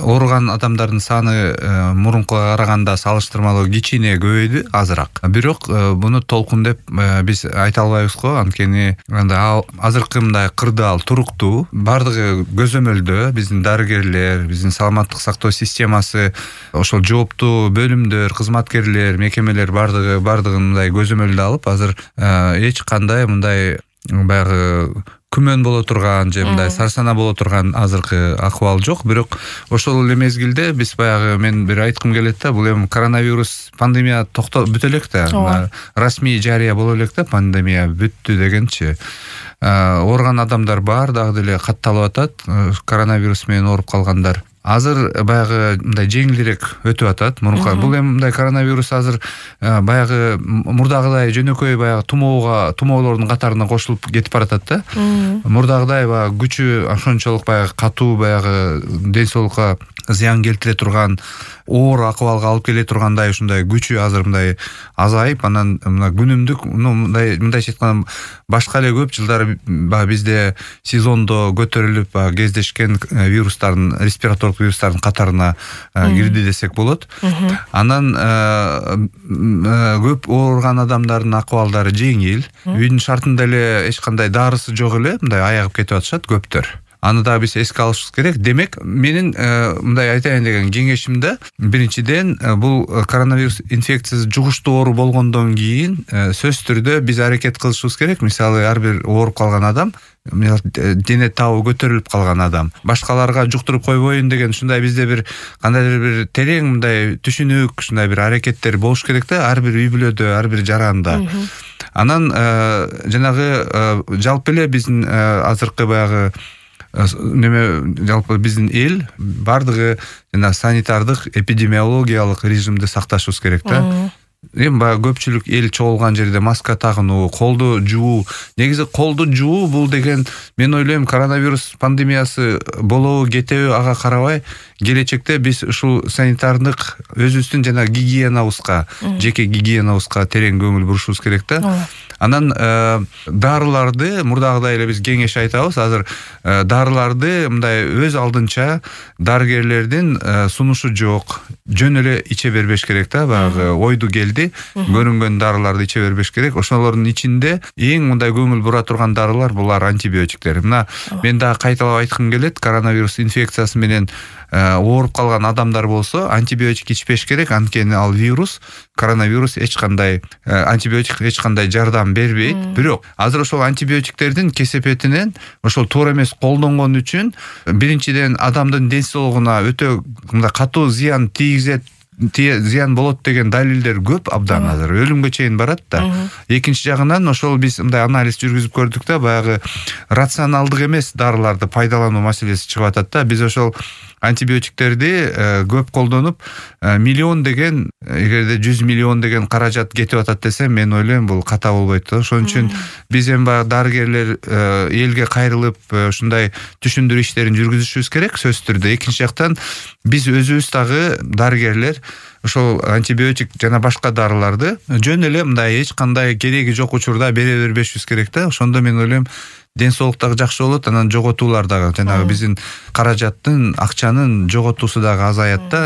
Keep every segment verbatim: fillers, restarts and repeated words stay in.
ооруган адамдардын саны мурункуга караганда салыштырмалуу кичине көбөйдү азыраак. Бирок буну толкун деп биз айта албайбыз го, анткени азыркы мындай кырдаал туруктуу, бардыгы көзөмөлдө, биздин дарыгерлер, биздин саламаттык сактоо системасы, ошол жооптуу бөлүмдөр, кызматкерлер, мекемелер бардыгы бардыгын мындай көзөмөлдө алып, азыр эч кандай мындай баягы күмөн боло турган же мындай сарсана боло турган азыркы акыбал жок. Бирок ошол эле мезгилде биз баягы мен бир айткым келет да, бул эми коронавирус пандемия токто бүтө элек да, расмий жарыя боло элек да, пандемия бүттү дегенчи. Ооруган адамдар бар дагы деле катталып атат, коронавирус менен ооруп калгандар. Азыр баягы мындай жеңилирээк өтүп атат. Мурунка бул эми мындай коронавирус азыр баягы мурдагыдай жөнөкөй баягы тумоого, тумоолордун катарына кошулуп кетип баратат да. Мурдагыдай баягы күчү ошончолук баягы катуу баягы ден соолукка зыян келтире турган, оор акыбалга алып келе тургандай ушундай күчү азыр мындай азайып, анан мына күнүмдүк мындай мындайча айтканда башка эле көп жылдар бизде сезондо көтөрүлүп кездешкен вирустардын, респираторлук вирустардын катарына кирди десек болот. Анан көп ооруган адамдардын акыбалдары жеңил, үйдүн шартында эле эч кандай дарысы жок эле мындай аягып кетип атышат көптөр. Аны да биз эске алышыбыз керек. Демек, менин мындай айтайын деген кеңешимде, биринчиден бул коронавирус инфекциясы жугуштуу оору болгондон кийин сөзсүз түрдө биз аракет кылышыбыз керек. Мисалы, ар бир ооруп калган адам, дене табы көтөрүлүп калган адам, башкаларга жуктуруп койбоюн деген ушундай бизде бир кандайдыр бир терең мындай түшүнүк, ушундай бир аракеттер болуш керек да, ар бир үй бүлөдө, ар бир жаранда. Анан жанагы жалпы эле биздин азыркы баягы неме жалпы биздин эл бардыгы жана санитардык эпидемиологиялык режимди сакташыбыз керек да. Эми баягы көпчүлүк эл чогулган жерде маска тагынуу, колду жуу. Негизи колду жуу бул деген, мен ойлойм, коронавирус пандемиясы болобу кетеби ага карабай, келечекте биз ушул санитардык өзүбүздүн жана гигиенабызга, жеке гигиенабызга терең көңүл бурушубуз керек да. Анан дарыларды мурдагыдай эле биз кеңеш айтабыз. Азыр дарыларды мындай өз алдынча дарыгерлердин сунушу жок, жөн эле иче бербеш керек да. Баягы ойду келди, көрүнгөн дарыларды иче бербеш керек. Ошолордун ичинде эң мындай көңүл бура турган дарылар булар антибиотиктер. Мына мен дагы кайталап айткым келет, коронавирус инфекциясы менен ооруп калган адамдар болсо антибиотик ичпеш керек, анткени ал вирус, коронавирус эч кандай антибиотик эч кандай жардам бербейт. Бирок азыр ошол антибиотиктердин кесепетинен ошол туура эмес колдонгон үчүн биринчиден адамдын ден соолугуна өтө мындай катуу зыян тийгизет, зыян болот деген далилдер көп абдан, азыр өлүмгө чейин барат да. Экинчи жагынан ошол биз мындай анализ жүргүзүп көрдүк да, баягы рационалдык эмес дарыларды пайдалануу маселеси чыгып атат да. Биз ошол антибиотиктерди көп колдонуп, миллион деген, эгерде жүз миллион деген каражат кетип атат десем, мен ойлойм бул ката болбойт да. Ошон үчүн биз эми баягы дарыгерлер элге кайрылып ушундай түшүндүрүү иштерин жүргүзүшүбүз керек сөзсүз түрдө. Экинчи жактан биз өзүбүз дагы дарыгерлер ошол антибиотик жана башка дарыларды жөн эле мындай эч кандай кереги жок учурда бере бербешибиз керек да. Ошондо мен ойлойм ден соолук дагы жакшы болот, анан жоготуулар дагы, жанагы биздин каражаттын, акчанын жоготуусу дагы азаят да.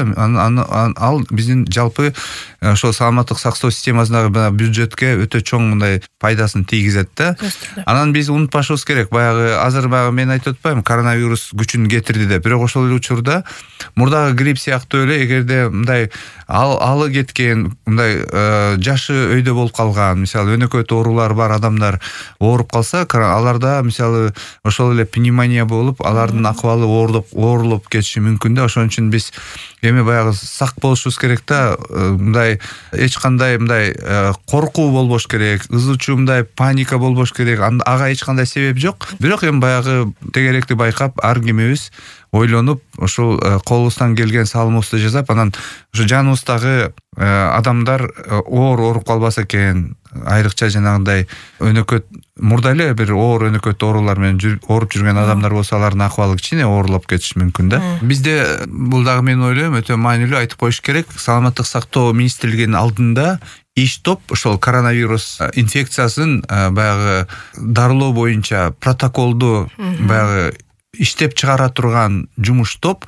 Ал биздин жалпы ошол саламаттык сактоо системасындагы бюджетке өтө чоң мындай пайдасын тийгизет да. Анан биз унутпашыбыз керек, баягы азыр баягы мен айтып атпайм, коронавирус күчүн кетирди деп. Бирок ошол эле учурда мурдагы грипп сыяктуу эле, эгерде мындай алы кеткен, мындай жашы өйдө болуп калган, мисалы өнөкөт оорулар бар адамдар ооруп калса, аларда мисалы ошол эле пневмония болуп, алардын акыбалы оорлоп оорлоп кетиши мүмкүн да. Ошон үчүн биз эми баягы сак болушубуз керек да. Мындай эч кандай мындай коркуу болбош керек, ызы-чуу мындай паника болбош керек. Ага эч кандай себеп жок. Бирок эми баягы тегеректи байкап, ар кимибиз ойлонуп, ошол колубуздан келген салымыбызды жасап, анан ушу жаныбыздагы адамдар оор ооруп калбаса экен, айрыкча жанагындай өнөкөт мурда эле бир оор өнөкөт оорулар менен ооруп жүргөн адамдар болсо, алардын акыбалы кичине оорлоп кетиши мүмкүн да. Бизде бул дагы мен ойлойм өтө маанилүү айтып коюш керек. Саламаттык сактоо министрлигинин алдында иш топ ошол коронавирус инфекциясын баягы дарылоо боюнча протоколду баягы иштеп чыгара турган жумуш топ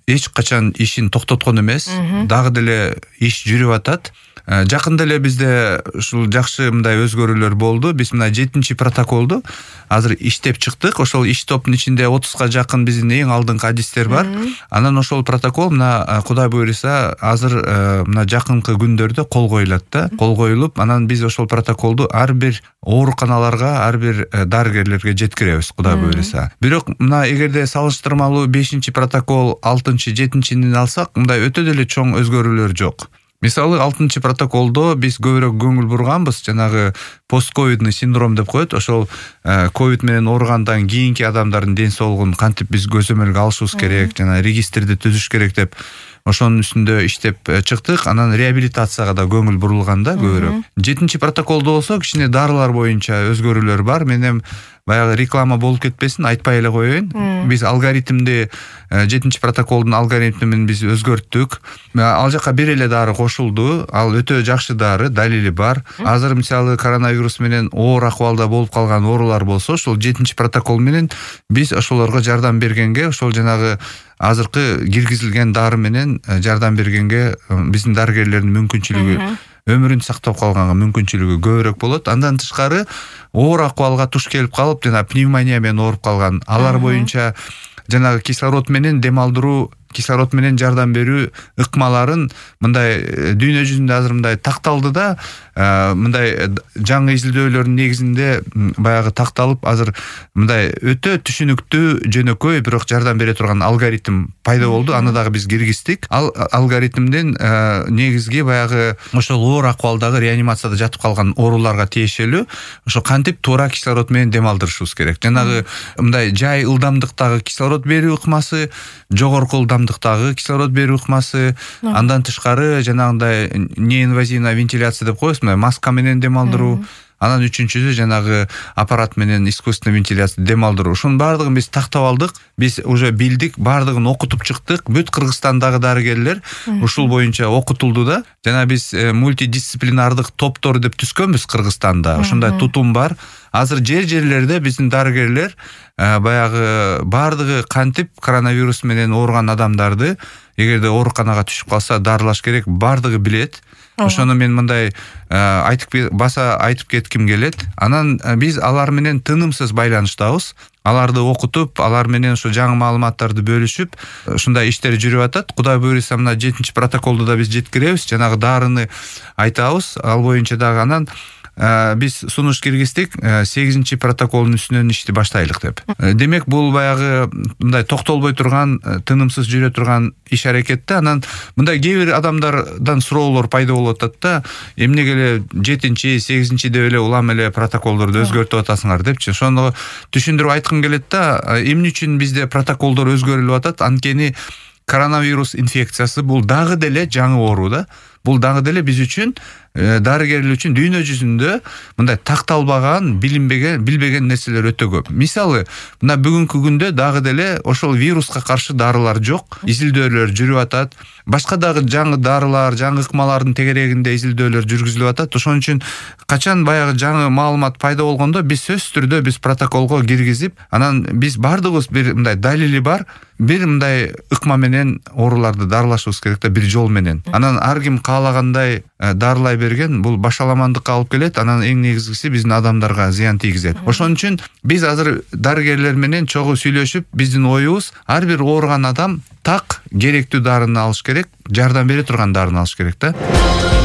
эч качан ишин токтоткон эмес, дагы деле иш жүрүп атат. Жакында эле бизде ушул жакшы мындай өзгөрүүлөр болду. Биз мына жетинчи протоколду азыр иштеп чыктык. Ошол иш топтун ичинде отузга жакын биздин эң алдыңкы адистер бар. Анан ошол протокол мына Кудай буйруса азыр мына жакынкы күндөрдө кол коюлат да. Кол коюлуп, анан биз ошол протоколду ар бир ооруканаларга, ар бир дарыгерлерге жеткиребиз, Кудай буйруса. Бирок мына эгерде салыштырмалуу бешинчи протокол, алтынчы, жетинчини алсак, мындай өтө деле чоң өзгөрүүлөр жок. Мисалы алтынчы протоколдо биз көбүрөөк көңүл бурганбыз, жанагы постковидный синдром деп коет. Ошол ковид менен ооругандан кийинки адамдардын ден соолугун кантип биз көзөмөлгө алышыбыз керек, жана регистрди түзүш керек деп ошонун үстүндө иштеп чыктык. Анан реабилитацияга да көңүл бурулган да көбүрөөк. жетинчи протоколдо болсо кичине дарылар боюнча өзгөрүүлөр бар. Мен баягы реклама болуп кетпесин, айтпай эле коеюн. Биз алгоритмди жетинчи протоколдун алгоритмин биз өзгөрттүк. Ал жака бир эле дары кошулду. Ал өтө жакшы дары, далили бар. Азыр мисалы коронавирус менен оор акыбалда болуп калган оорулар болсо, ошол жетинчи протокол менен биз ошолорго жардам бергенге, ошол жанагы азыркы киргизилген дары менен жардам бергенге биздин дарыгерлердин мүмкүнчүлүгү, өмүрүн сактап калганга мүмкүнчүлүгү көбүрөөк болот. Андан тышкары оор акыбалга туш келип калып, жана пневмония менен ооруп калган, алар боюнча жанагы кислород менен дем алдыруу, кислород менен жардам берүү ыкмаларын мындай дүйнө жүзүндө азыр мындай такталды да, мындай жаңы изилдөөлөрдүн негизинде баягы такталып, азыр мындай өтө түшүнүктүү, жөнөкөй, бирок жардам бере турган алгоритм пайда болду. Аны дагы биз киргиздик. Ал алгоритмден негизги баягы ошол оор акыбалдагы реанимацияда жатып калган ооруларга тиешелүү ошо кантип туура кислород менен дем алдырышыбыз керек. Жанагы мындай жай ылдамдыктагы кислород берүү ыкмасы, жогорку ылдамдыктагы кислород берүү ыкмасы, андан тышкары жанагындай неинвазивный вентиляция деп коебуз, маска менен дем алдыруу, анан үчүнчүсү жанагы аппарат менен искусственный вентиляция дем алдыруу. Ушунун баардыгын биз тактап алдык. Биз уже билдик, баардыгын окутуп чыктык. Бүт Кыргызстандагы дарыгерлер ушул боюнча окутулду да. Жана биз мультидисциплинардык топтор деп түзгөнбүз Кыргызстанда. Ушундай тутум бар. Азыр жер-жерлерде биздин дарыгерлер баягы баардыгы кантип коронавирус менен ооруган адамдарды эгерде ооруканага түшүп калса дарылаш керек, баардыгы билет. Ошону мен мындай айтып баса айтып кетким келет. Анан биз алар менен тынымсыз байланыштабыз. Аларды окутуп, алар менен ошо жаңы маалыматтарды бөлүшүп, ушундай иштер жүрүп атат. Кудай буйруса мына жетинчи протоколду да биз жеткиребиз, жанагы дарыны айтабыз. Ал боюнча дагы анан биз сунуш киргиздик, сегизинчи протоколдун үстүнөн ишти баштайлык деп. Демек, бул баягы мындай токтолбой турган, тынымсыз жүрө турган иш аракетте. Анан мындай кээ бир адамдардан суроолор пайда болуп атат да, эмнеге эле жетинчи, сегизинчи деп эле улам эле протоколдорду өзгөртүп атасыңар депчи. Ошону түшүндүрүп айткым келет да, эмне үчүн бизде протоколдор өзгөрүлүп атат? Анткени коронавирус инфекциясы бул дагы деле жаңы оору да. Бул дагы деле биз үчүн, дарыгерлер үчүн дүйнө жүзүндө мындай такталбаган, билинбеген, билбеген нерселер өтө көп. Мисалы, мына бүгүнкү күндө дагы деле ошол вируска каршы дарылар жок, изилдөөлөр жүрүп атат. Башка дагы жаңы дарылар, жаңы ыкмалардын тегерегинде изилдөөлөр жүргүзүлүп атат. Ошон үчүн качан баягы жаңы маалымат пайда болгондо биз сөзсүз түрдө биз протоколго киргизип, анан биз баардыгыбыз бир мындай далили бар, бир мындай ыкма менен ооруларды дарылашыбыз керек да, бир жол менен. Анан ар ким каалагандай дарылай берген, бул башаламандыкка алып келет. Анан эң негизгиси биздин адамдарга зыян тийгизет. Ошон үчүн биз азыр дарыгерлер менен чогуу сүйлөшүп, биздин оюбуз ар бир ооруган адам так керектүү дарыны алыш керек, жардам бере турган дарыны алыш керек да.